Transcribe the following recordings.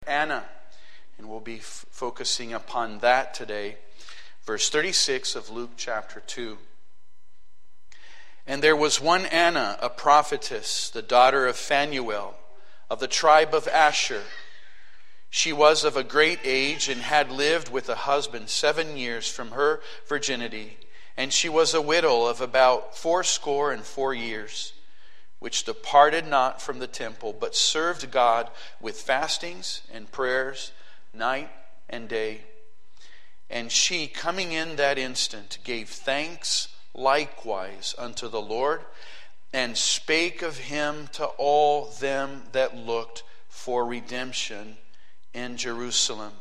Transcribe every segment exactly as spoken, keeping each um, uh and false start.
Anna. And we'll be f- focusing upon that today. Verse thirty-six of Luke chapter two. And there was one Anna, a prophetess, the daughter of Phanuel, of the tribe of Asher. She was of a great age and had lived with a husband seven years from her virginity. And she was a widow of about fourscore and four years, which departed not from the temple, but served God with fastings and prayers night and day. And she, coming in that instant, gave thanks likewise unto the Lord, and spake of him to all them that looked for redemption in Jerusalem.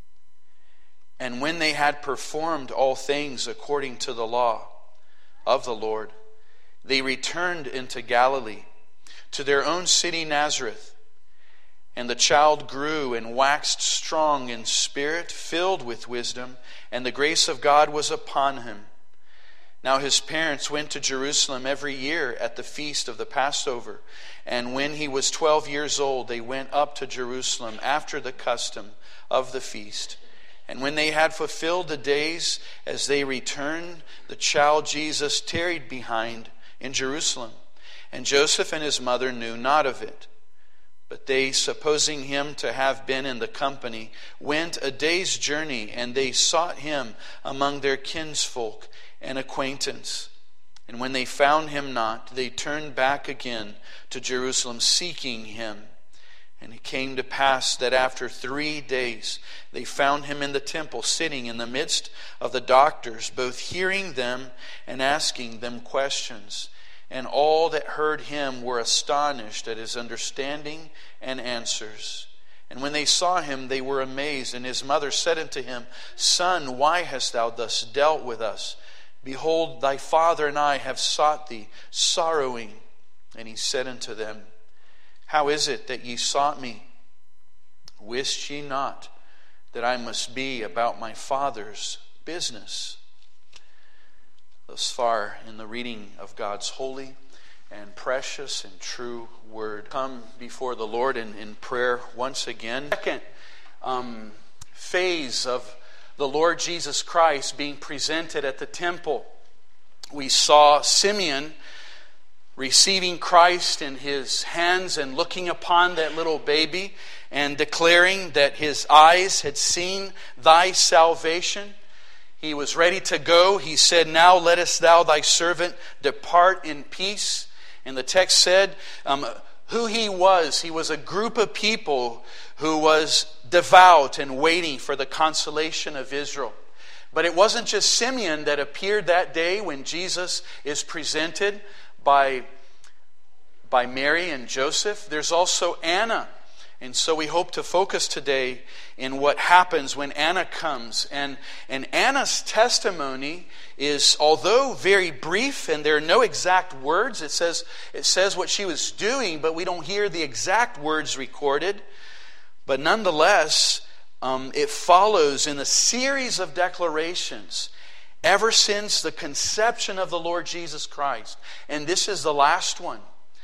And when they had performed all things according to the law of the Lord, they returned into Galilee, to their own city Nazareth. And the child grew and waxed strong in spirit, filled with wisdom, and the grace of God was upon him. Now his parents went to Jerusalem every year at the feast of the Passover. And when he was twelve years old, they went up to Jerusalem after the custom of the feast. And when they had fulfilled the days, as they returned, the child Jesus tarried behind in Jerusalem. And Joseph and his mother knew not of it. But they, supposing him to have been in the company, went a day's journey, and they sought him among their kinsfolk and acquaintance. And when they found him not, they turned back again to Jerusalem, seeking him. And it came to pass that after three days they found him in the temple, sitting in the midst of the doctors, both hearing them and asking them questions. And all that heard him were astonished at his understanding and answers. And when they saw him, they were amazed. And his mother said unto him, Son, why hast thou thus dealt with us? Behold, thy father and I have sought thee, sorrowing. And he said unto them, How is it that ye sought me? Wist ye not that I must be about my Father's business? Thus far in the reading of God's holy and precious and true word. Come before the Lord in, in prayer once again. Second um, phase of the Lord Jesus Christ being presented at the temple. We saw Simeon receiving Christ in his hands and looking upon that little baby and declaring that his eyes had seen thy salvation. He was ready to go. He said, Now lettest thou thy servant depart in peace. And the text said um, who he was. He was a group of people who was devout and waiting for the consolation of Israel. But it wasn't just Simeon that appeared that day when Jesus is presented by, by Mary and Joseph. There's also Anna. And so we hope to focus today in what happens when Anna comes. And, and Anna's testimony is, although very brief, and there are no exact words, it says, it says what she was doing, but we don't hear the exact words recorded. But nonetheless, um, it follows in a series of declarations ever since the conception of the Lord Jesus Christ. And this is the last one,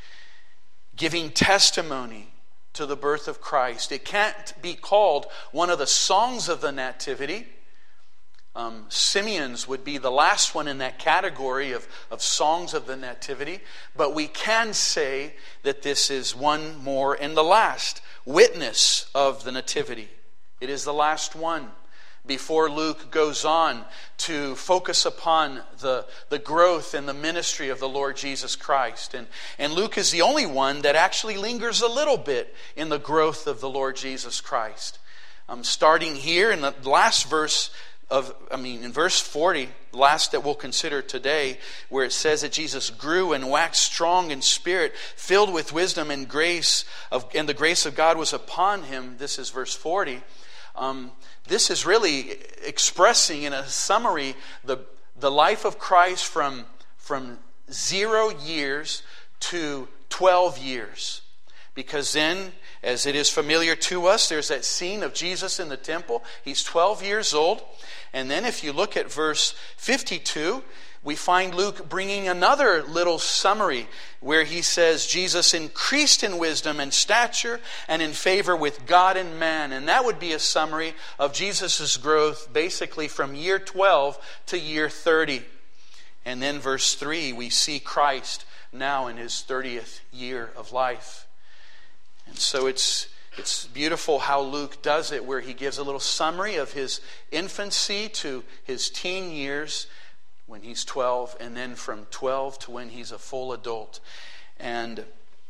giving testimony to the birth of Christ. It can't be called one of the songs of the Nativity. Um, Simeon's would be the last one in that category of, of songs of the Nativity. But we can say that this is one more and the last witness of the Nativity. It is the last one before Luke goes on to focus upon the, the growth and the ministry of the Lord Jesus Christ. And, and Luke is the only one that actually lingers a little bit in the growth of the Lord Jesus Christ. Um, starting here in the last verse of, I mean, in verse forty, last that we'll consider today, where it says that Jesus grew and waxed strong in spirit, filled with wisdom and grace, of, and the grace of God was upon him. This is verse forty. Um, this is really expressing in a summary the, the life of Christ from, from zero years to twelve years. Because then, as it is familiar to us, there's that scene of Jesus in the temple. He's twelve years old. And then if you look at verse fifty-two, we find Luke bringing another little summary where he says Jesus increased in wisdom and stature and in favor with God and man. And that would be a summary of Jesus' growth basically from year twelve to year thirty. And then verse three, we see Christ now in his thirtieth year of life. And so it's it's beautiful how Luke does it, where he gives a little summary of his infancy to his teen years when he's twelve, and then from twelve to when he's a full adult. And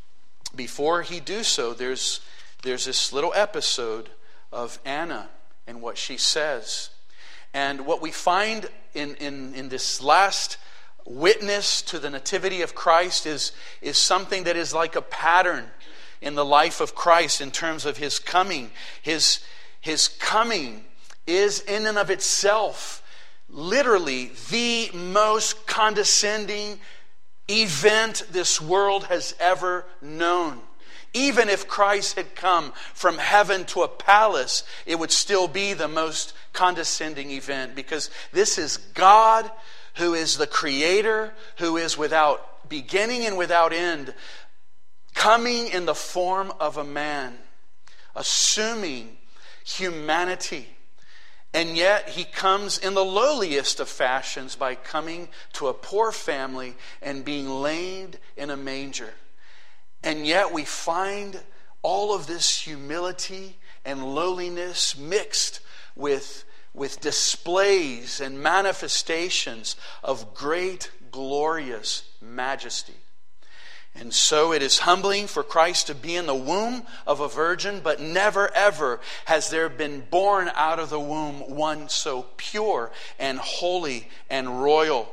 before he do so, there's there's this little episode of Anna and what she says. And what we find in, in, in this last witness to the nativity of Christ is, is something that is like a pattern in the life of Christ in terms of his coming. His, his coming is in and of itself literally the most condescending event this world has ever known. Even if Christ had come from heaven to a palace, it would still be the most condescending event, because this is God who is the Creator, who is without beginning and without end, coming in the form of a man, assuming humanity. And yet he comes in the lowliest of fashions by coming to a poor family and being laid in a manger. And yet we find all of this humility and lowliness mixed with, with displays and manifestations of great, glorious majesty. And so it is humbling for Christ to be in the womb of a virgin, but never ever has there been born out of the womb one so pure and holy and royal.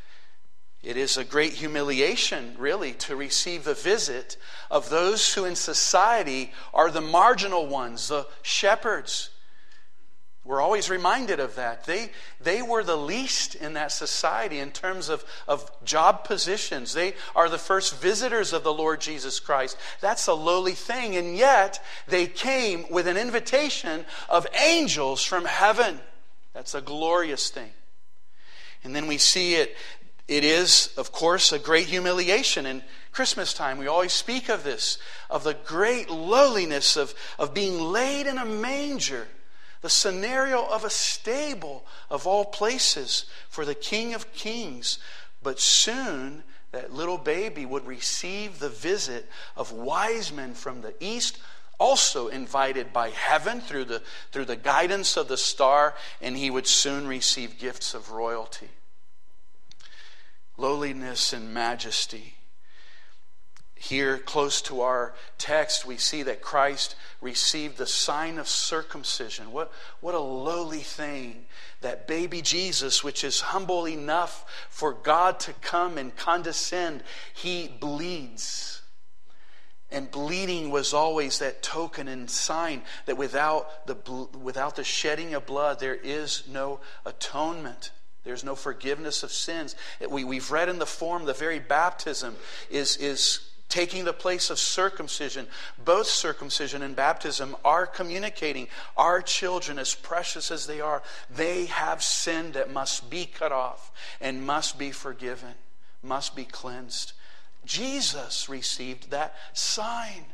It is a great humiliation, really, to receive the visit of those who in society are the marginal ones, the shepherds. We're always reminded of that. They, they were the least in that society in terms of, of job positions. They are the first visitors of the Lord Jesus Christ. That's a lowly thing. And yet, they came with an invitation of angels from heaven. That's a glorious thing. And then we see it. It is, of course, a great humiliation. In Christmas time, we always speak of this, of the great lowliness of, of being laid in a manger. The scenario of a stable of all places for the King of Kings. But soon that little baby would receive the visit of wise men from the east, also invited by heaven through the, through the guidance of the star, and he would soon receive gifts of royalty. Lowliness and majesty. Here, close to our text, we see that Christ received the sign of circumcision. What, what a lowly thing. That baby Jesus, which is humble enough for God to come and condescend, he bleeds. And bleeding was always that token and sign that without the, without the shedding of blood, there is no atonement. There's no forgiveness of sins. We, we've read in the form, the very baptism is, is taking the place of circumcision. Both circumcision and baptism are communicating our children, as precious as they are, they have sin that must be cut off and must be forgiven, must be cleansed. Jesus received that sign.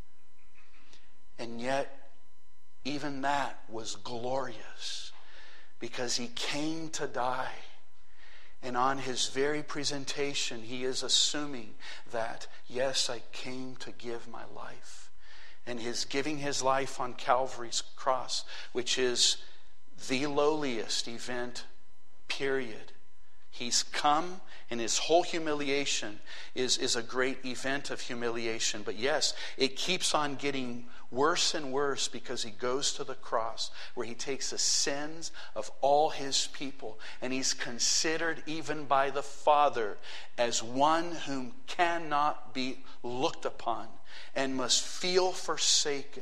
And yet, even that was glorious, because he came to die. And on his very presentation, he is assuming that, yes, I came to give my life. And his giving his life on Calvary's cross, which is the lowliest event, period. He's come, and his whole humiliation is, is a great event of humiliation. But yes, it keeps on getting worse and worse, because he goes to the cross where he takes the sins of all his people, and he's considered even by the Father as one whom cannot be looked upon and must feel forsaken.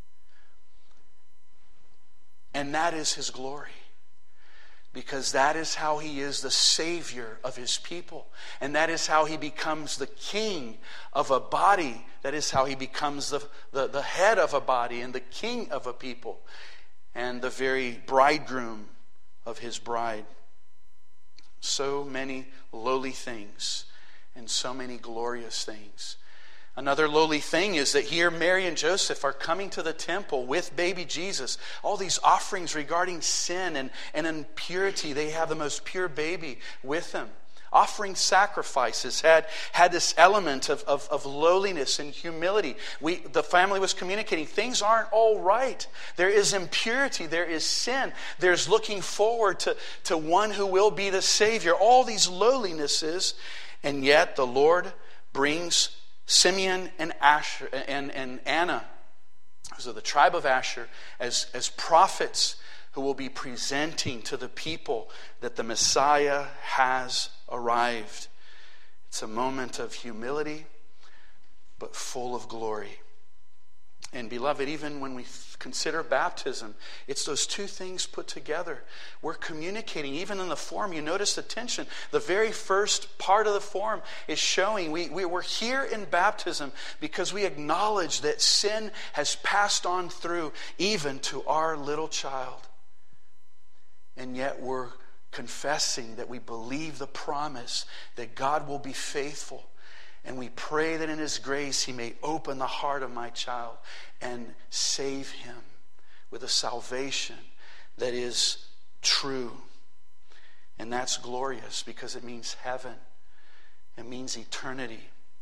And that is his glory, because that is how he is the Savior of his people. And that is how he becomes the king of a body. That is how he becomes the, the, the head of a body and the king of a people, and the very bridegroom of his bride. So many lowly things and so many glorious things. Another lowly thing is that here Mary and Joseph are coming to the temple with baby Jesus. All these offerings regarding sin and, and impurity. They have the most pure baby with them. Offering sacrifices had, had this element of, of, of lowliness and humility. We, the family was communicating, things aren't all right. There is impurity, there is sin. There's looking forward to, to one who will be the Savior. All these lowlinesses, and yet the Lord brings Simeon and Asher and, and Anna, so the tribe of Asher, as, as prophets who will be presenting to the people that the Messiah has arrived. It's a moment of humility, but full of glory. And beloved, even when we consider baptism, it's those two things put together. We're communicating, even in the form, you notice the tension. The very first part of the form is showing we, we, we're here in baptism because we acknowledge that sin has passed on through even to our little child. And yet we're confessing that we believe the promise that God will be faithful. And we pray that in His grace He may open the heart of my child and save him with a salvation that is true. And that's glorious because it means heaven. It means eternity.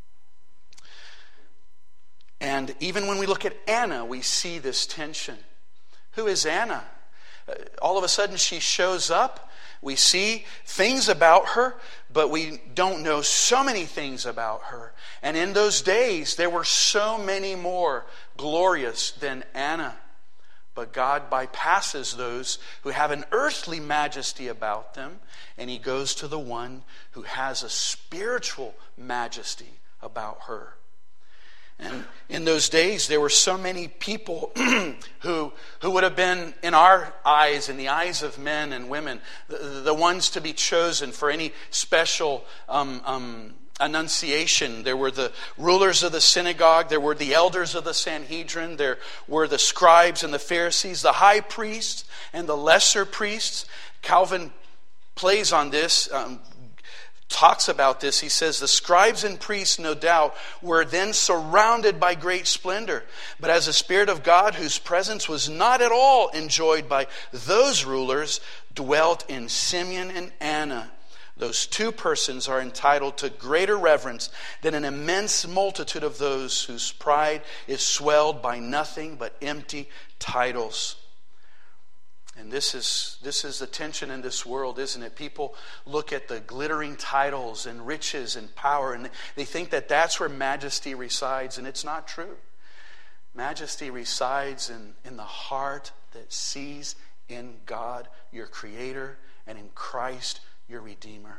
And even when we look at Anna, we see this tension. Who is Anna? All of a sudden she shows up. We see things about her, but we don't know so many things about her. And in those days, there were so many more glorious than Anna. But God bypasses those who have an earthly majesty about them, and He goes to the one who has a spiritual majesty about her. And in those days, there were so many people who who would have been, in our eyes, in the eyes of men and women, the, the ones to be chosen for any special um, um, annunciation. There were the rulers of the synagogue. There were the elders of the Sanhedrin. There were the scribes and the Pharisees, the high priests and the lesser priests. Calvin plays on this, um, talks about this. He says, the scribes and priests, no doubt, were then surrounded by great splendor. But as the Spirit of God, whose presence was not at all enjoyed by those rulers, dwelt in Simeon and Anna, those two persons are entitled to greater reverence than an immense multitude of those whose pride is swelled by nothing but empty titles. And this is this is the tension in this world, isn't it? People look at the glittering titles and riches and power, and they think that that's where majesty resides, and it's not true. Majesty resides in, in the heart that sees in God, your Creator, and in Christ, your Redeemer.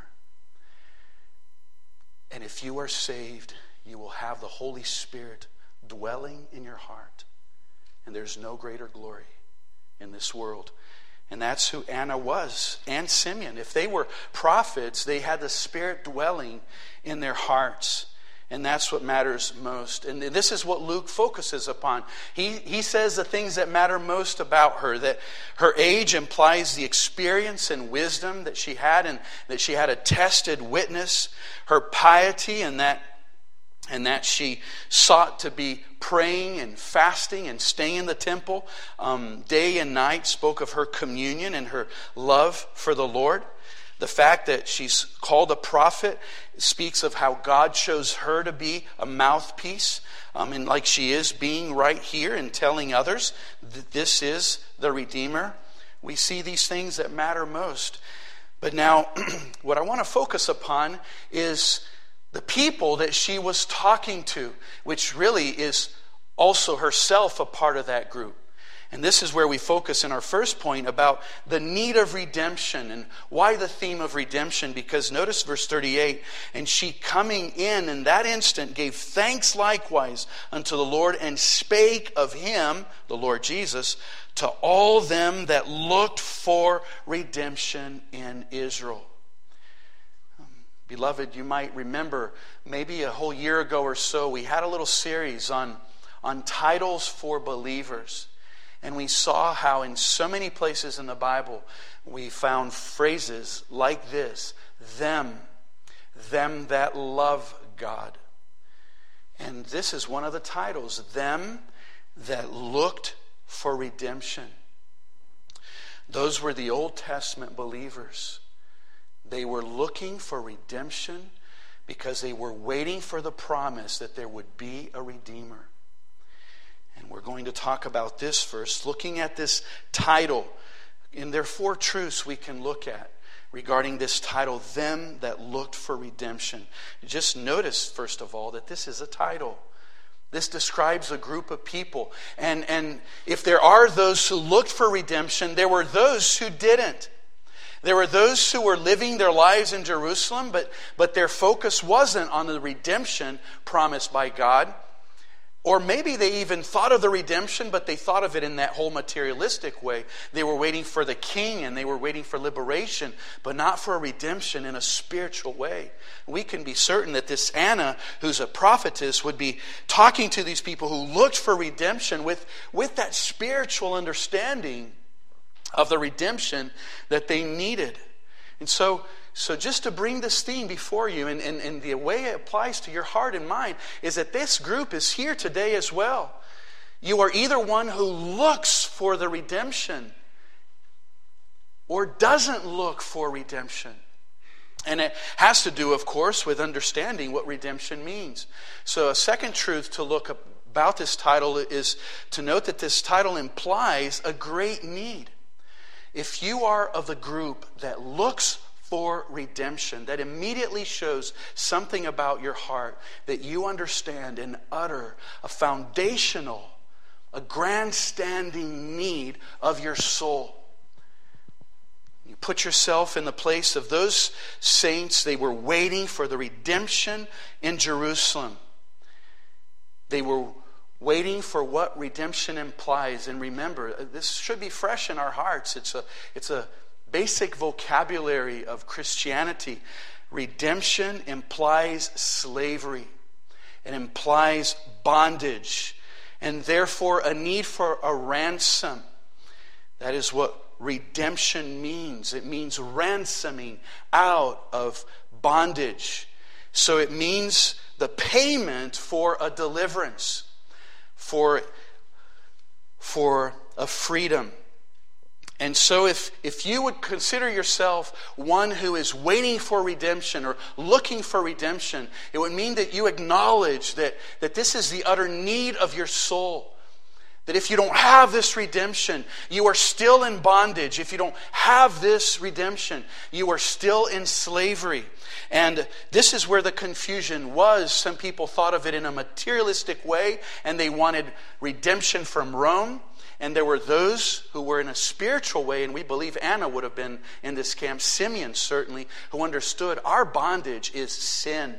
And if you are saved, you will have the Holy Spirit dwelling in your heart. And there's no greater glory in this world. And that's who Anna was, and Simeon. If they were prophets, they had the Spirit dwelling in their hearts. And that's what matters most. And this is what Luke focuses upon. He, he says the things that matter most about her, that her age implies the experience and wisdom that she had, and that she had a tested witness, her piety, and that and that she sought to be praying and fasting and staying in the temple um, day and night, spoke of her communion and her love for the Lord. The fact that she's called a prophet speaks of how God chose her to be a mouthpiece, um, and like she is being right here and telling others that this is the Redeemer. We see these things that matter most. But now, what I want to focus upon is the people that she was talking to, which really is also herself a part of that group. And this is where we focus in our first point about the need of redemption. And why the theme of redemption? Because notice verse thirty-eight, and she coming in in that instant gave thanks likewise unto the Lord, and spake of him, the Lord Jesus, to all them that looked for redemption in Israel. Beloved, you might remember maybe a whole year ago or so, we had a little series on, on titles for believers. And we saw how in so many places in the Bible we found phrases like this: them, them that love God. And this is one of the titles, them that looked for redemption. Those were the Old Testament believers. They were looking for redemption because they were waiting for the promise that there would be a Redeemer. And we're going to talk about this first, looking at this title. And there are four truths we can look at regarding this title, them that looked for redemption. Just notice, first of all, that this is a title. This describes a group of people. And, and if there are those who looked for redemption, there were those who didn't. There were those who were living their lives in Jerusalem, but, but their focus wasn't on the redemption promised by God. Or maybe they even thought of the redemption, but they thought of it in that whole materialistic way. They were waiting for the king and they were waiting for liberation, but not for a redemption in a spiritual way. We can be certain that this Anna, who's a prophetess, would be talking to these people who looked for redemption with, with that spiritual understanding of the redemption that they needed. And so, so just to bring this theme before you, and, and, and the way it applies to your heart and mind, is that this group is here today as well. You are either one who looks for the redemption or doesn't look for redemption. And it has to do, of course, with understanding what redemption means. So a second truth to look about this title is to note that this title implies a great need. If you are of the group that looks for redemption, that immediately shows something about your heart that you understand and utter a foundational, a grandstanding need of your soul. You put yourself in the place of those saints. They were waiting for the redemption in Jerusalem. They were waiting for what redemption implies. And remember, this should be fresh in our hearts. It's a, it's a basic vocabulary of Christianity. Redemption implies slavery. It implies bondage. And therefore a need for a ransom. That is what redemption means. It means ransoming out of bondage. So it means the payment for a deliverance. For, for a freedom. And so if, if you would consider yourself one who is waiting for redemption or looking for redemption, it would mean that you acknowledge that, that this is the utter need of your soul. That if you don't have this redemption, you are still in bondage. If you don't have this redemption, you are still in slavery. And this is where the confusion was. Some people thought of it in a materialistic way, and they wanted redemption from Rome. And there were those who were in a spiritual way, and we believe Anna would have been in this camp, Simeon certainly, who understood our bondage is sin.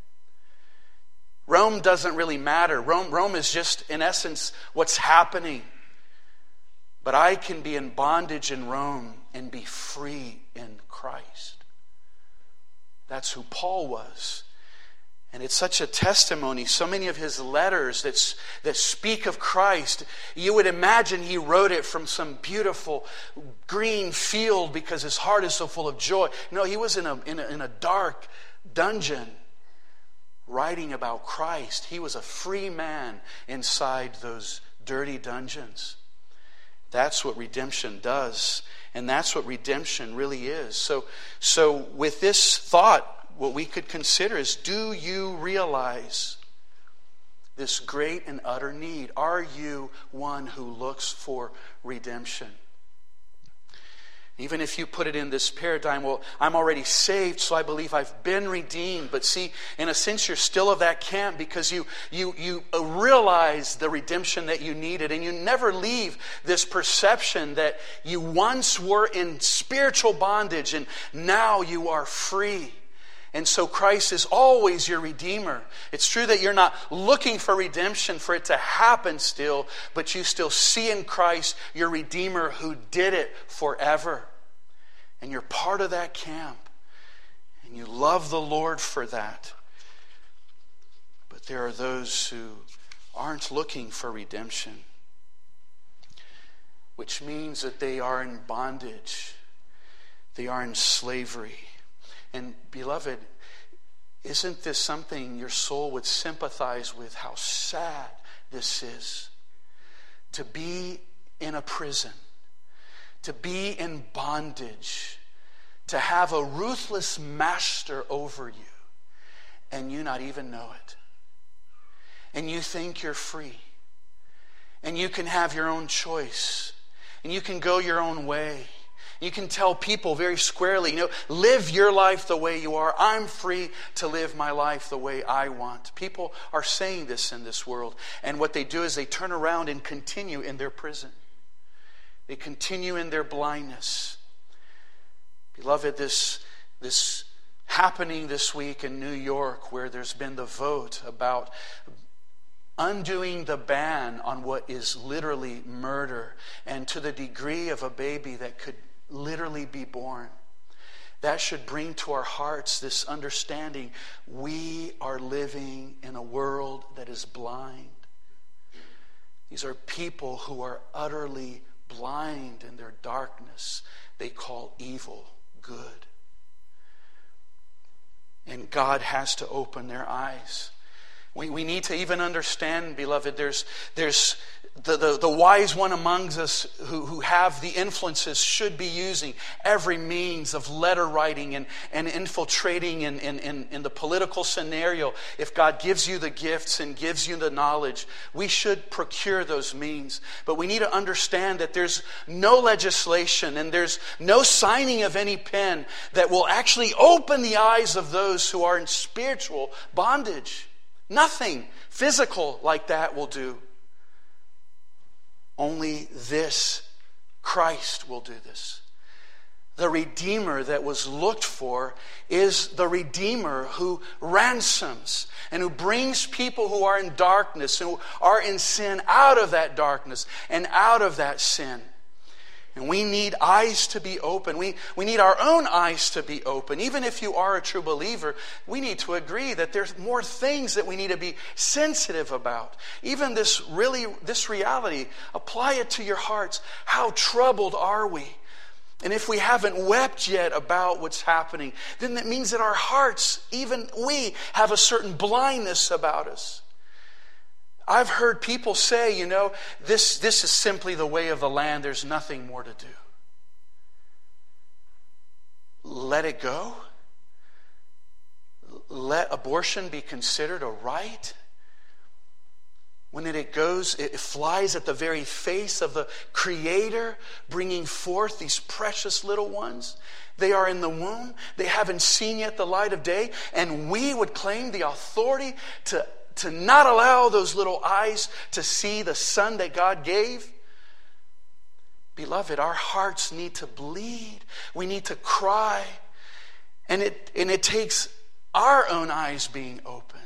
Rome doesn't really matter. Rome, Rome is just, in essence, what's happening. But I can be in bondage in Rome and be free in Christ. That's who Paul was. And it's such a testimony. So many of his letters that, that speak of Christ, you would imagine he wrote it from some beautiful green field because his heart is so full of joy. No, he was in a, in a, in a dark dungeon writing about Christ. He was a free man inside those dirty dungeons. That's what redemption does. And that's what redemption really is. So, so with this thought, what we could consider is, do you realize this great and utter need? Are you one who looks for redemption? Even if you put it in this paradigm, well, I'm already saved, so I believe I've been redeemed. But see, in a sense, you're still of that camp because you, you, you realize the redemption that you needed. And you never leave this perception that you once were in spiritual bondage and now you are free. And so Christ is always your Redeemer. It's true that you're not looking for redemption for it to happen still, but you still see in Christ your Redeemer who did it forever. And you're part of that camp. And you love the Lord for that. But there are those who aren't looking for redemption. which means that they are in bondage. They are in slavery. And beloved, isn't this something your soul would sympathize with? How sad this is. To be in a prison, to be in bondage, to have a ruthless master over you, and you not even know it. And you think you're free. And you can have your own choice. And you can go your own way. You can tell people very squarely, you know, live your life the way you are. I'm free to live my life the way I want. People are saying this in this world. And what they do is they turn around and continue in their prison. They continue in their blindness. Beloved, this, this happening this week in New York, where there's been the vote about undoing the ban on what is literally murder, and to the degree of a baby that could literally be born, that should bring to our hearts this understanding: we are living in a world that is blind. These are people who are utterly blind in their darkness. They call evil good. And God has to open their eyes. We, we need to even understand, beloved, there's, there's the, the, the wise one among us who, who have the influences should be using every means of letter writing and, and infiltrating in, in, in, in the political scenario. If God gives you the gifts and gives you the knowledge, we should procure those means. But we need to understand that there's no legislation and there's no signing of any pen that will actually open the eyes of those who are in spiritual bondage. Nothing physical like that will do. Only this, Christ, will do this. The Redeemer that was looked for is the Redeemer who ransoms and who brings people who are in darkness, who are in sin, out of that darkness and out of that sin. And we need eyes to be open. We, we need our own eyes to be open. Even if you are a true believer, we need to agree that there's more things that we need to be sensitive about. Even this really, this reality, apply it to your hearts. How troubled are we? And if we haven't wept yet about what's happening, then that means that our hearts, even we, have a certain blindness about us. I've heard people say, you know, this, this is simply the way of the land. There's nothing more to do. Let it go? Let abortion be considered a right? When it goes, it flies at the very face of the Creator, bringing forth these precious little ones. They are in the womb. They haven't seen yet the light of day. And we would claim the authority to To not allow those little eyes to see the Son that God gave. Beloved, our hearts need to bleed. We need to cry. And it, and it takes our own eyes being open.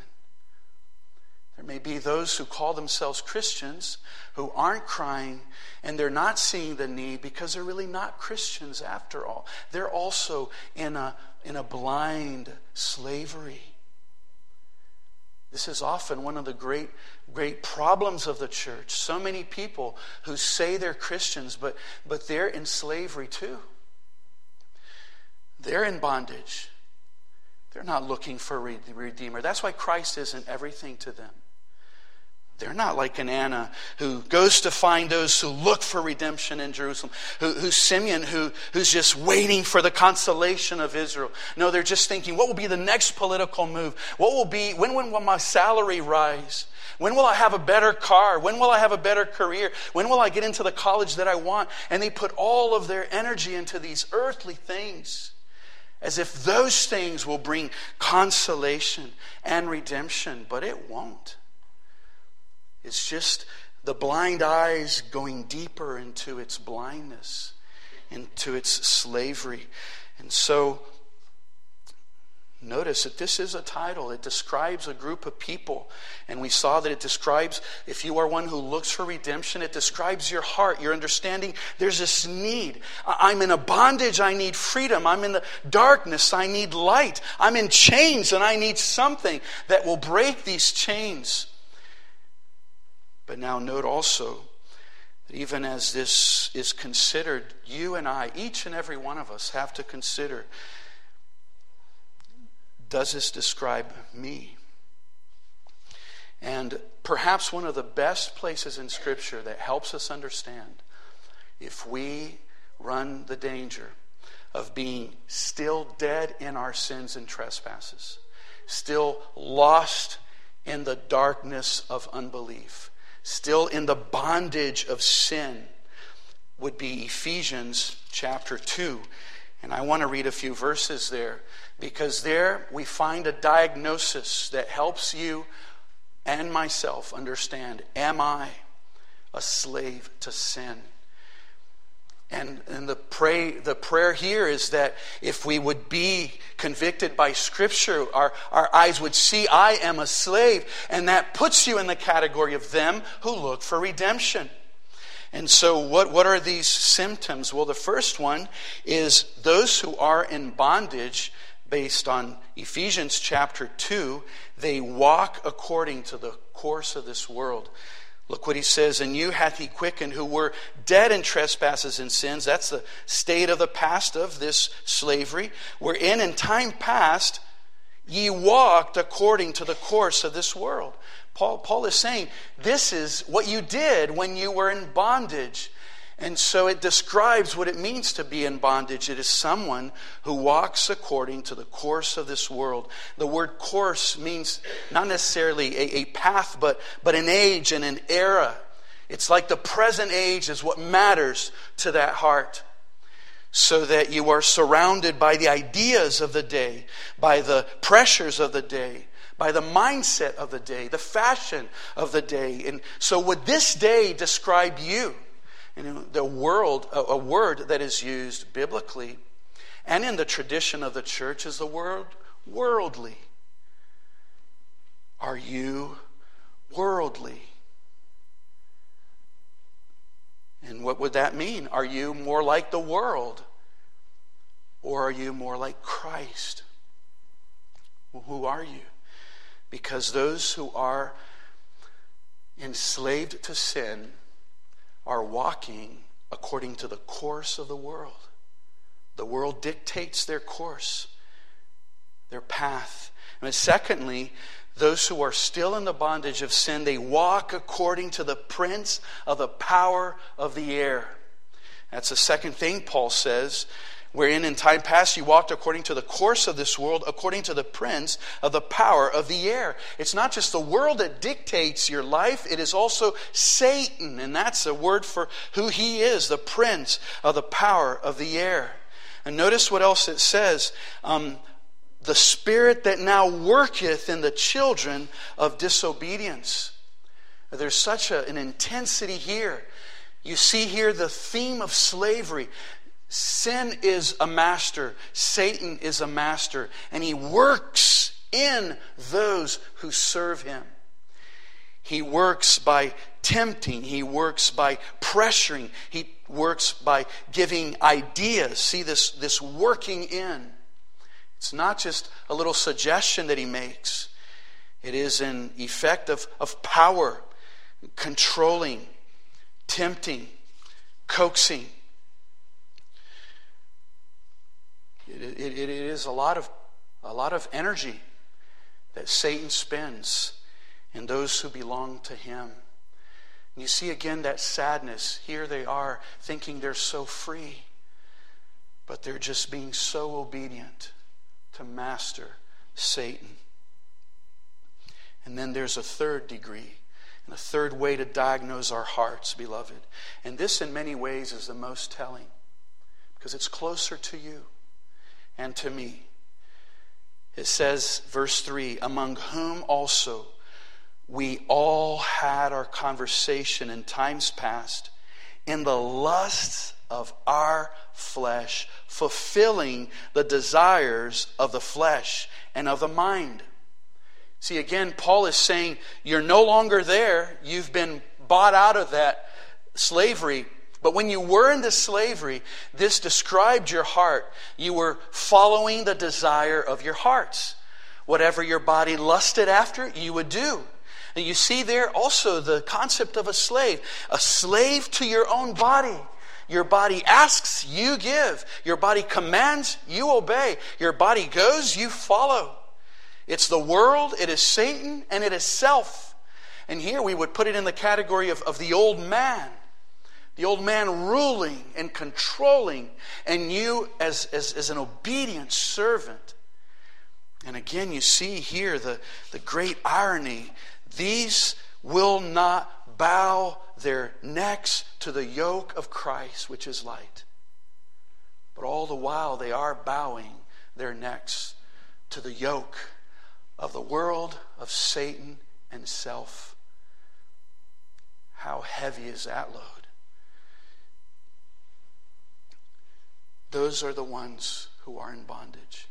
There may be those who call themselves Christians who aren't crying, and they're not seeing the need because they're really not Christians after all. They're also in a, in a blind slavery. This is often one of the great, great problems of the church. So many people who say they're Christians, but, but they're in slavery too. They're in bondage. They're not looking for a Redeemer. That's why Christ isn't everything to them. They're not like an Anna who goes to find those who look for redemption in Jerusalem. Who, who's Simeon who, who's just waiting for the consolation of Israel. No, they're just thinking, what will be the next political move? What will be, when, when will my salary rise? When will I have a better car? When will I have a better career? When will I get into the college that I want? And they put all of their energy into these earthly things, as if those things will bring consolation and redemption, but it won't. It's just the blind eyes going deeper into its blindness, into its slavery. And so, notice that this is a title. It describes a group of people. And we saw that it describes, if you are one who looks for redemption, it describes your heart, your understanding. There's this need. I'm in a bondage, I need freedom. I'm in the darkness, I need light. I'm in chains, and I need something that will break these chains. But now note also Even as this is considered, you and I, each and every one of us, have to consider, does this describe me? And perhaps one of the best places in Scripture that helps us understand if we run the danger of being still dead in our sins and trespasses, still lost in the darkness of unbelief, still in the bondage of sin, would be Ephesians chapter two. And I want to read a few verses there, because there we find a diagnosis that helps you and myself understand, am I a slave to sin? And, and the pray the prayer here is that if we would be convicted by Scripture, our, our eyes would see, I am a slave. And that puts you in the category of them who look for redemption. And so what, what are these symptoms? Well, the first one is those who are in bondage, based on Ephesians chapter two, they walk according to the course of this world. Look what he says, and you hath he quickened who were dead in trespasses and sins. That's the state of the past of this slavery. Wherein in time past ye walked according to the course of this world. Paul, Paul is saying, this is what you did when you were in bondage. And so it describes what it means to be in bondage. It is someone who walks according to the course of this world. The word course means not necessarily a, a path, but, but an age and an era. It's like the present age is what matters to that heart. So that you are surrounded by the ideas of the day, by the pressures of the day, by the mindset of the day, the fashion of the day. And so would this day describe you? And the world, a word that is used biblically and in the tradition of the church is the word worldly. Are you worldly? And what would that mean? Are you more like the world? Or are you more like Christ? Well, who are you? Because those who are enslaved to sin are walking according to the course of the world. The world dictates their course, their path. And secondly, those who are still in the bondage of sin, they walk according to the prince of the power of the air. That's the second thing Paul says, wherein in time past you walked according to the course of this world, according to the prince of the power of the air. It's not just the world that dictates your life, it is also Satan. And that's a word for who he is, the prince of the power of the air. And notice what else it says. Um, the spirit that now worketh in the children of disobedience. There's such a, an intensity here. You see here the theme of slavery. Sin is a master. Satan is a master. And he works in those who serve him. He works by tempting. He works by pressuring. He works by giving ideas. See this, this working in. It's not just a little suggestion that he makes. It is an effect of, of power, controlling, tempting, coaxing. It, it, it is a lot of a lot of energy that Satan spends in those who belong to him. And you see again that sadness. Here they are thinking they're so free, but they're just being so obedient to master Satan. And then there's a third degree, and a third way to diagnose our hearts, beloved. And this in many ways is the most telling, because it's closer to you and to me. It says, verse three, among whom also we all had our conversation in times past, in the lusts of our flesh, fulfilling the desires of the flesh and of the mind. See, again, Paul is saying, you're no longer there. You've been bought out of that slavery. But when you were into slavery, this described your heart. You were following the desire of your hearts. Whatever your body lusted after, you would do. And you see there also the concept of a slave. A slave to your own body. Your body asks, you give. Your body commands, you obey. Your body goes, you follow. It's the world, it is Satan, and it is self. And here we would put it in the category of, of the old man. The old man ruling and controlling, and you as, as, as an obedient servant. And again, you see here the, the great irony. These will not bow their necks to the yoke of Christ, which is light. But all the while they are bowing their necks to the yoke of the world, of Satan and self. How heavy is that load? Those are the ones who are in bondage.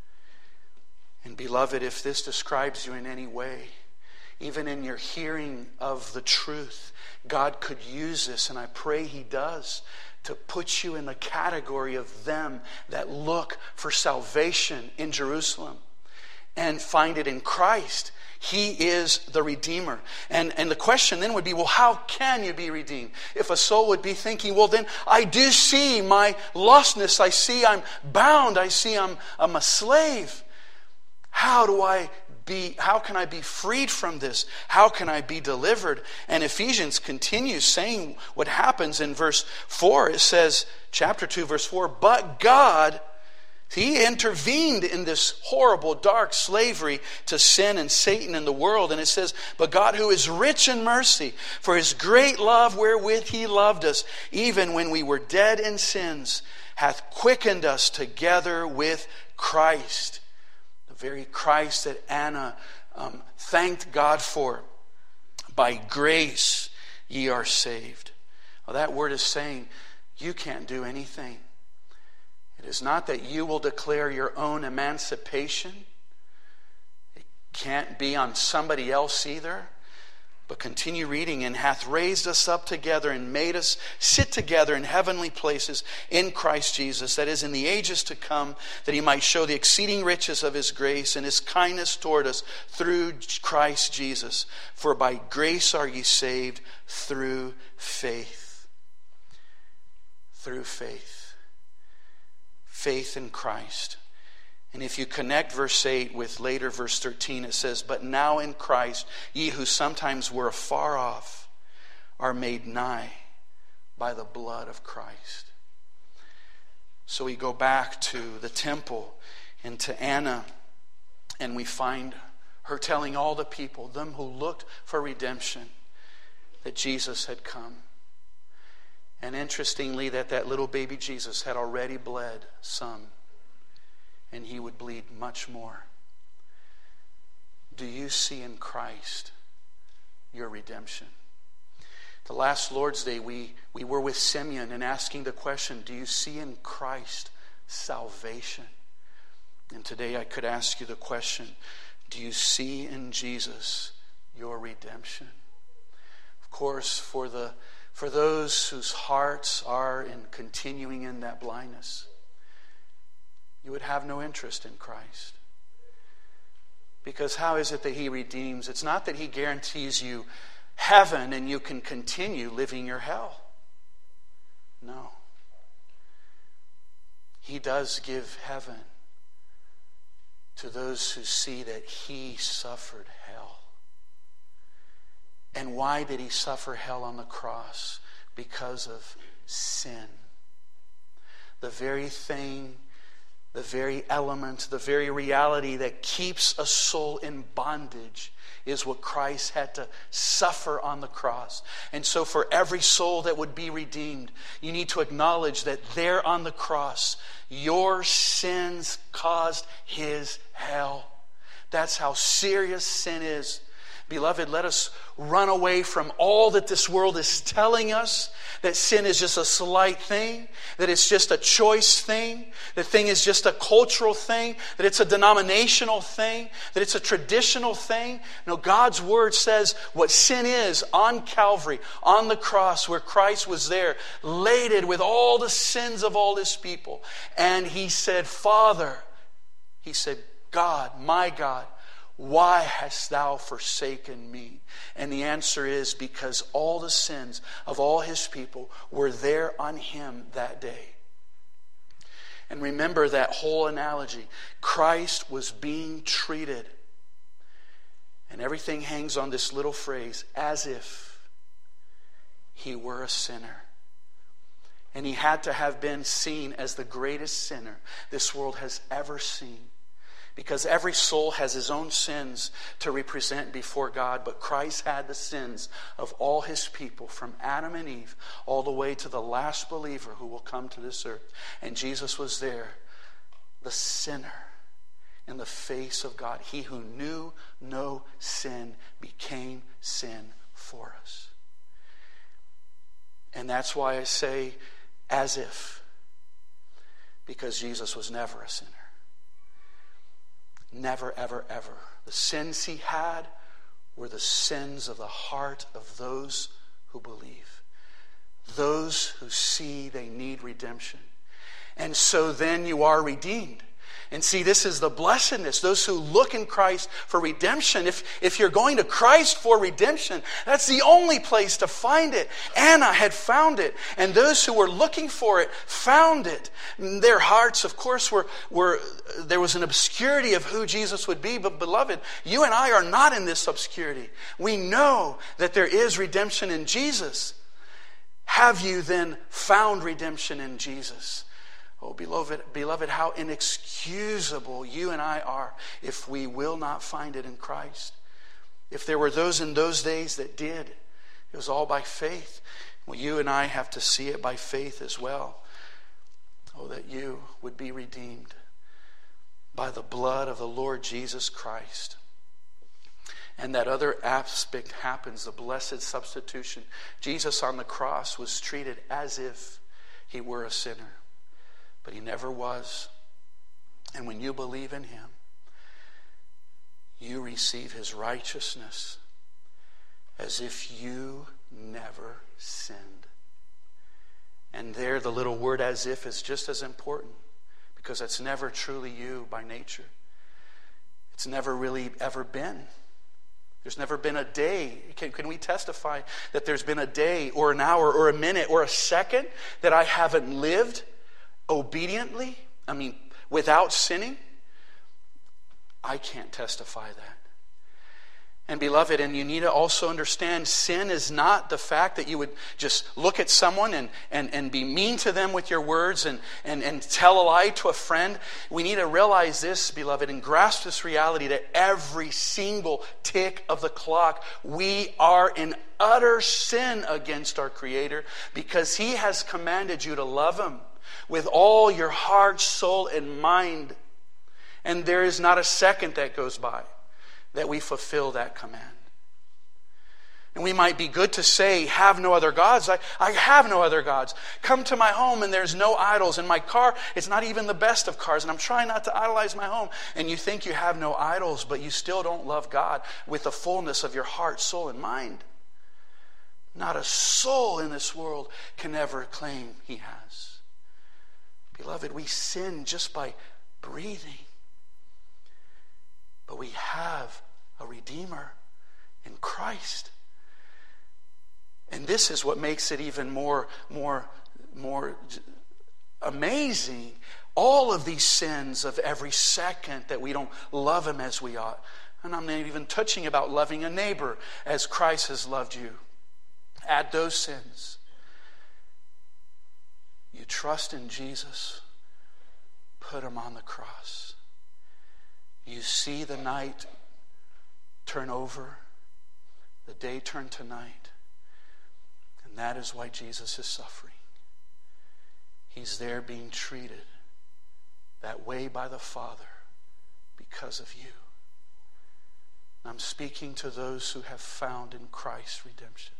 And beloved, if this describes you in any way, even in your hearing of the truth, God could use this, and I pray He does, to put you in the category of them that look for salvation in Jerusalem and find it in Christ. He is the Redeemer. And, and the question then would be, well, how can you be redeemed? If a soul would be thinking, well, then I do see my lostness. I see I'm bound. I see I'm, I'm a slave. How do I be, how can I be freed from this? How can I be delivered? And Ephesians continues saying what happens in verse four. It says, chapter two, verse four, but God, He intervened in this horrible, dark slavery to sin and Satan and the world. And it says, but God, who is rich in mercy, for His great love wherewith He loved us, even when we were dead in sins, hath quickened us together with Christ. The very Christ that Anna um, thanked God for. By grace ye are saved. Well, that word is saying you can't do anything. It is not that you will declare your own emancipation. It can't be on somebody else either. But continue reading. And hath raised us up together and made us sit together in heavenly places in Christ Jesus. That is, in the ages to come, that He might show the exceeding riches of His grace and His kindness toward us through Christ Jesus. For by grace are ye saved through faith. Through faith. Faith in Christ. And if you connect verse eight with later verse thirteen, it says, but now in Christ, ye who sometimes were afar off, are made nigh by the blood of Christ. So we go back to the temple and to Anna, and we find her telling all the people, them who looked for redemption, that Jesus had come. And interestingly, that that little baby Jesus had already bled some, and He would bleed much more. Do you see in Christ your redemption? The last Lord's Day, we, we were with Simeon and asking the question, do you see in Christ salvation? And today I could ask you the question, do you see in Jesus your redemption? Of course, for the for those whose hearts are in continuing in that blindness, you would have no interest in Christ. Because how is it that He redeems? It's not that He guarantees you heaven and you can continue living your hell. No. He does give heaven to those who see that He suffered hell. And why did He suffer hell on the cross? Because of sin. The very thing, the very element, the very reality that keeps a soul in bondage is what Christ had to suffer on the cross. And so for every soul that would be redeemed, you need to acknowledge that there on the cross, your sins caused His hell. That's how serious sin is. Beloved, let us run away from all that this world is telling us, that sin is just a slight thing, that it's just a choice thing, that thing is just a cultural thing, that it's a denominational thing, that it's a traditional thing. No, God's Word says what sin is on Calvary, on the cross where Christ was there, laden with all the sins of all His people. And He said, Father, He said, God, my God, why hast thou forsaken me? And the answer is because all the sins of all his people were there on him that day. And remember that whole analogy. Christ was being treated, and everything hangs on this little phrase, as if he were a sinner. And he had to have been seen as the greatest sinner this world has ever seen. Because every soul has his own sins to represent before God. But Christ had the sins of all his people, from Adam and Eve all the way to the last believer who will come to this earth. And Jesus was there, the sinner, in the face of God. He who knew no sin became sin for us. And that's why I say, as if. Because Jesus was never a sinner. Never, ever, ever. The sins he had were the sins of the heart of those who believe. Those who see they need redemption. And so then you are redeemed. And see, this is the blessedness. Those who look in Christ for redemption. If, if you're going to Christ for redemption, that's the only place to find it. Anna had found it. And those who were looking for it found it. Their hearts, of course, were, were there was an obscurity of who Jesus would be. But beloved, you and I are not in this obscurity. We know that there is redemption in Jesus. Have you then found redemption in Jesus? Oh, beloved, beloved, how inexcusable you and I are if we will not find it in Christ. If there were those in those days that did, it was all by faith. Well, you and I have to see it by faith as well. Oh, that you would be redeemed by the blood of the Lord Jesus Christ. And that other aspect happens, the blessed substitution. Jesus on the cross was treated as if he were a sinner. But he never was. And when you believe in him, you receive his righteousness as if you never sinned. And there the little word as if is just as important, because it's never truly you by nature. It's never really ever been. There's never been a day. Can, can we testify that there's been a day or an hour or a minute or a second that I haven't lived obediently? I mean, without sinning? I can't testify that. And beloved, and you need to also understand, sin is not the fact that you would just look at someone and, and, and be mean to them with your words and, and, and tell a lie to a friend. We need to realize this, beloved, and grasp this reality that every single tick of the clock, we are in utter sin against our Creator, because he has commanded you to love him with all your heart, soul, and mind. And there is not a second that goes by that we fulfill that command. And we might be good to say, have no other gods. I, I have no other gods. Come to my home and there's no idols. In my car, it's not even the best of cars. And I'm trying not to idolize my home. And you think you have no idols, but you still don't love God with the fullness of your heart, soul, and mind. Not a soul in this world can ever claim he has. Beloved, we sin just by breathing. But we have a Redeemer in Christ. And this is what makes it even more, more, more amazing. All of these sins of every second that we don't love him as we ought. And I'm not even touching about loving a neighbor as Christ has loved you. Add those sins. You trust in Jesus. Put him on the cross. You see the night turn over, the day turn to night. And that is why Jesus is suffering. He's there being treated that way by the Father because of you. I'm speaking to those who have found in Christ redemption.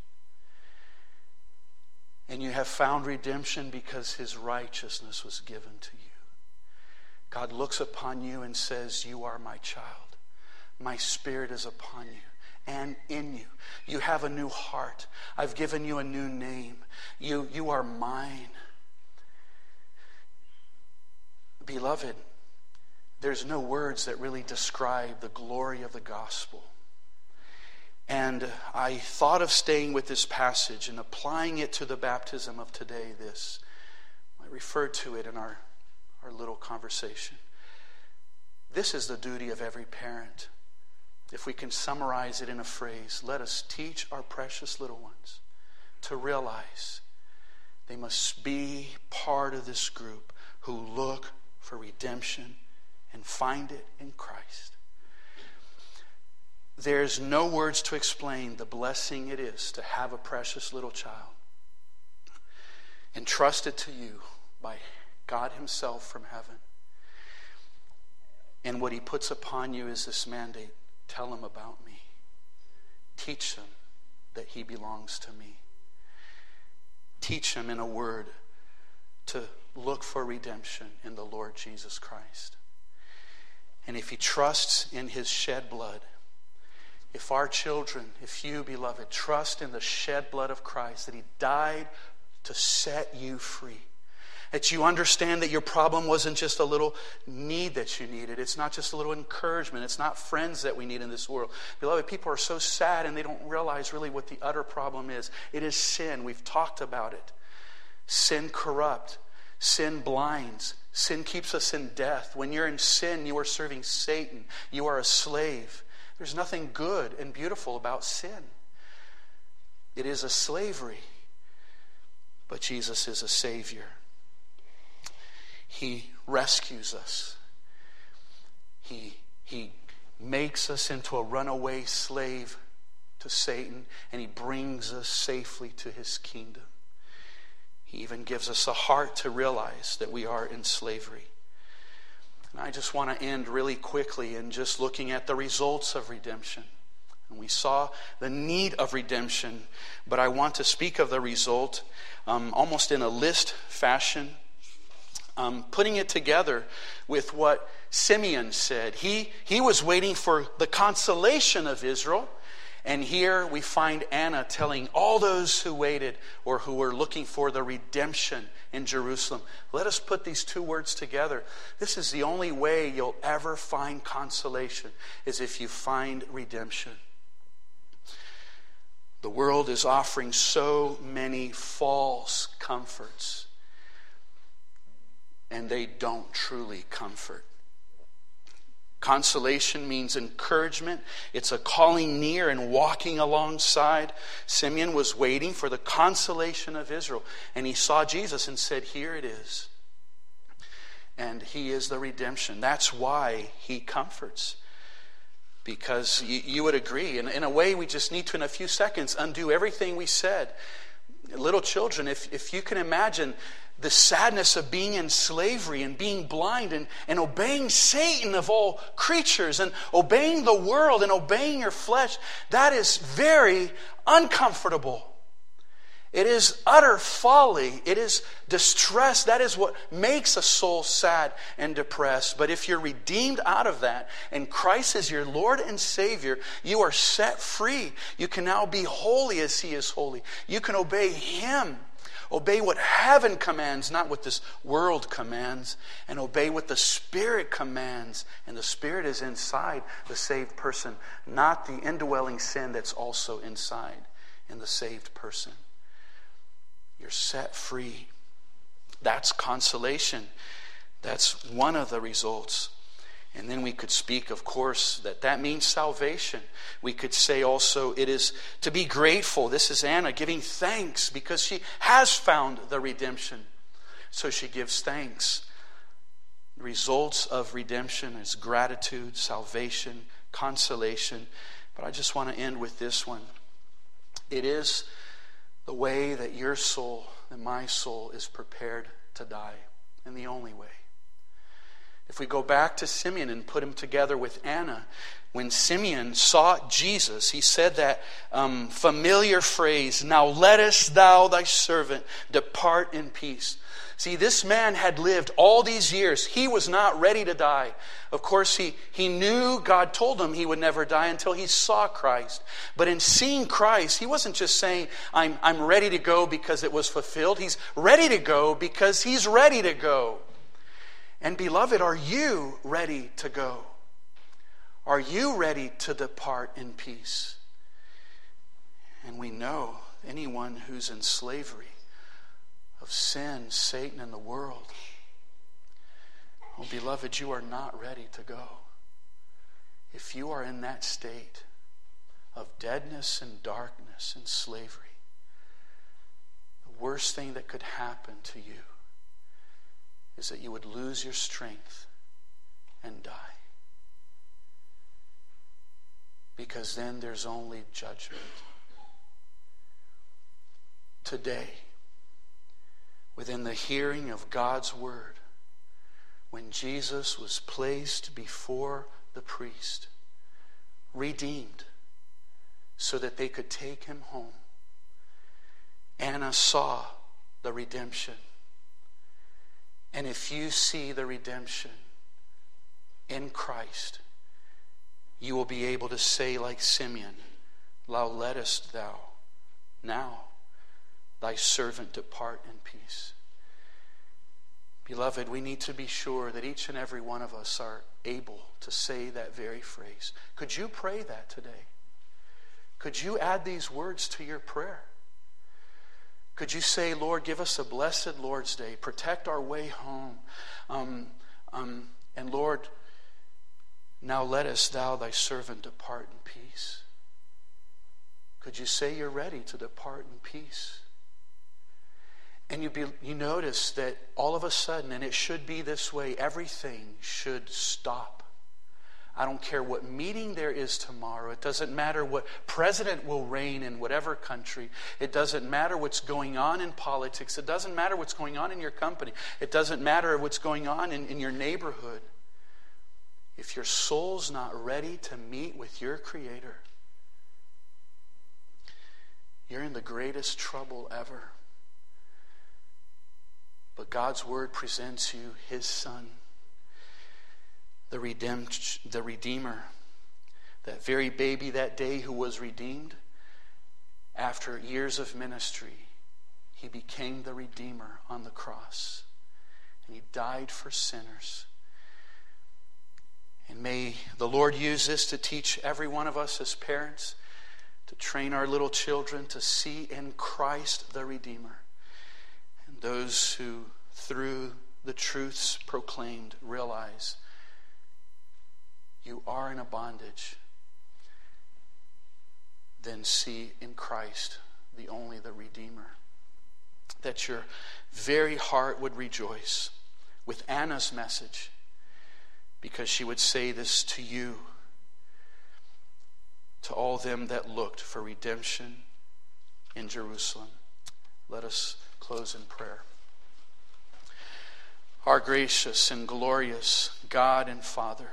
And you have found redemption because his righteousness was given to you. God looks upon you and says, you are my child. My Spirit is upon you and in you. You have a new heart. I've given you a new name. You, you are mine. Beloved, there's no words that really describe the glory of the gospel. And I thought of staying with this passage and applying it to the baptism of today. This, I referred to it in our, our little conversation. This is the duty of every parent. If we can summarize it in a phrase, let us teach our precious little ones to realize they must be part of this group who look for redemption and find it in Christ. There's no words to explain the blessing it is to have a precious little child entrusted to you by God Himself from heaven. And what He puts upon you is this mandate: tell him about me. Teach him that he belongs to me. Teach him in a word to look for redemption in the Lord Jesus Christ. And if he trusts in His shed blood, if our children, if you, beloved, trust in the shed blood of Christ, that He died to set you free, that you understand that your problem wasn't just a little need that you needed. It's not just a little encouragement. It's not friends that we need in this world. Beloved, people are so sad and they don't realize really what the utter problem is. It is sin. We've talked about it. Sin corrupts. Sin blinds. Sin keeps us in death. When you're in sin, you are serving Satan. You are a slave. There's nothing good and beautiful about sin. It is a slavery. But Jesus is a Savior. He rescues us. He, he makes us into a runaway slave to Satan, and He brings us safely to His kingdom. He even gives us a heart to realize that we are in slavery. And I just want to end really quickly in just looking at the results of redemption. And we saw the need of redemption, but I want to speak of the result um, almost in a list fashion. Um, putting it together with what Simeon said. He, he was waiting for the consolation of Israel. And here we find Anna telling all those who waited or who were looking for the redemption in Jerusalem, let us put these two words together. This is the only way you'll ever find consolation, is if you find redemption. The world is offering so many false comforts, and they don't truly comfort. Consolation means encouragement. It's a calling near and walking alongside. Simeon was waiting for the consolation of Israel, and he saw Jesus and said, here it is. And He is the redemption. That's why He comforts. Because you, you would agree, in, in a way we just need to, in a few seconds, undo everything we said. Little children, if, if you can imagine the sadness of being in slavery and being blind and, and obeying Satan of all creatures and obeying the world and obeying your flesh, that is very uncomfortable. It is utter folly. It is distress. That is what makes a soul sad and depressed. But if you're redeemed out of that and Christ is your Lord and Savior, you are set free. You can now be holy as He is holy. You can obey Him. Obey what heaven commands, not what this world commands. And obey what the Spirit commands. And the Spirit is inside the saved person, not the indwelling sin that's also inside in the saved person. You're set free. That's consolation. That's one of the results. And then we could speak, of course, that that means salvation. We could say also it is to be grateful. This is Anna giving thanks because she has found the redemption. So she gives thanks. The results of redemption is gratitude, salvation, consolation. But I just want to end with this one. It is the way that your soul and my soul is prepared to die, and the only way. If we go back to Simeon and put him together with Anna, when Simeon saw Jesus, he said that um, familiar phrase, now lettest thou thy servant depart in peace. See, this man had lived all these years. He was not ready to die. Of course, he, he knew God told him he would never die until he saw Christ. But in seeing Christ, he wasn't just saying, I'm, I'm ready to go because it was fulfilled. He's ready to go because he's ready to go. And beloved, are you ready to go? Are you ready to depart in peace? And we know anyone who's in slavery of sin, Satan, and the world, oh, beloved, you are not ready to go. If you are in that state of deadness and darkness and slavery, the worst thing that could happen to you is that you would lose your strength and die. Because then there's only judgment. Today, within the hearing of God's word, when Jesus was placed before the priest, redeemed, so that they could take him home, Anna saw the redemption. And if you see the redemption in Christ, you will be able to say like Simeon, "Now lettest thou now thy servant depart in peace." Beloved, we need to be sure that each and every one of us are able to say that very phrase. Could you pray that today? Could you add these words to your prayer? Could you say, "Lord, give us a blessed Lord's Day. Protect our way home. Um, um, and Lord, now lettest thou thy servant depart in peace." Could you say you're ready to depart in peace? And you, be, you notice that all of a sudden, and it should be this way, everything should stop. I don't care what meeting there is tomorrow. It doesn't matter what president will reign in whatever country. It doesn't matter what's going on in politics. It doesn't matter what's going on in your company. It doesn't matter what's going on in, in your neighborhood. If your soul's not ready to meet with your Creator, you're in the greatest trouble ever. But God's Word presents you His Son, the redeemed, the Redeemer, that very baby that day who was redeemed. After years of ministry, He became the Redeemer on the cross. And He died for sinners. And may the Lord use this to teach every one of us as parents, to train our little children to see in Christ the Redeemer. And those who, through the truths proclaimed, realize you are in a bondage, then see in Christ the only the Redeemer. That your very heart would rejoice with Anna's message, because she would say this to you, to all them that looked for redemption in Jerusalem. Let us close in prayer. Our gracious and glorious God and Father,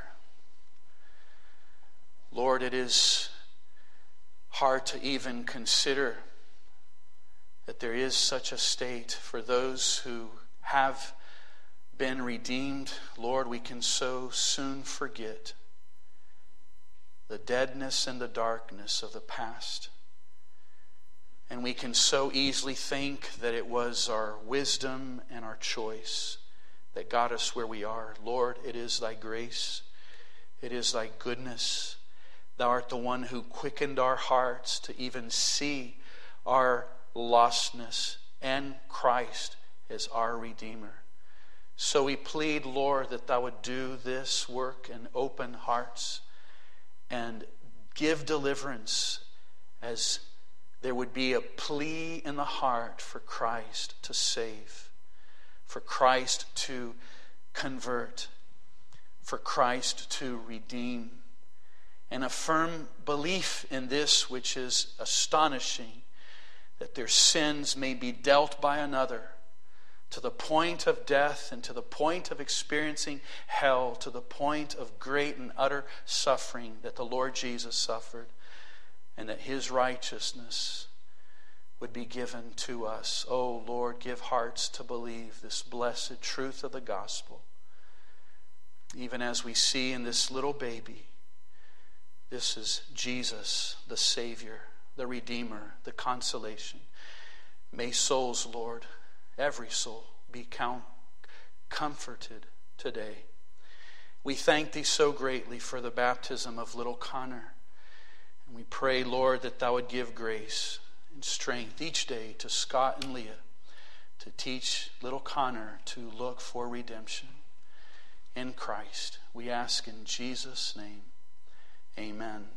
Lord, it is hard to even consider that there is such a state for those who have been redeemed. Lord, we can so soon forget the deadness and the darkness of the past. And we can so easily think that it was our wisdom and our choice that got us where we are. Lord, it is thy grace. It is thy goodness. Thou art the one who quickened our hearts to even see our lostness, and Christ as our Redeemer. So we plead, Lord, that thou would do this work and open hearts and give deliverance, as there would be a plea in the heart for Christ to save, for Christ to convert, for Christ to redeem, and a firm belief in this which is astonishing, that their sins may be dealt by another to the point of death and to the point of experiencing hell, to the point of great and utter suffering that the Lord Jesus suffered, and that His righteousness would be given to us. Oh Lord, give hearts to believe this blessed truth of the gospel. Even as we see in this little baby, this is Jesus, the Savior, the Redeemer, the consolation. May souls, Lord, every soul, be count, comforted today. We thank thee so greatly for the baptism of little Connor. And we pray, Lord, that thou would give grace and strength each day to Scott and Leah to teach little Connor to look for redemption in Christ. We ask in Jesus' name, amen.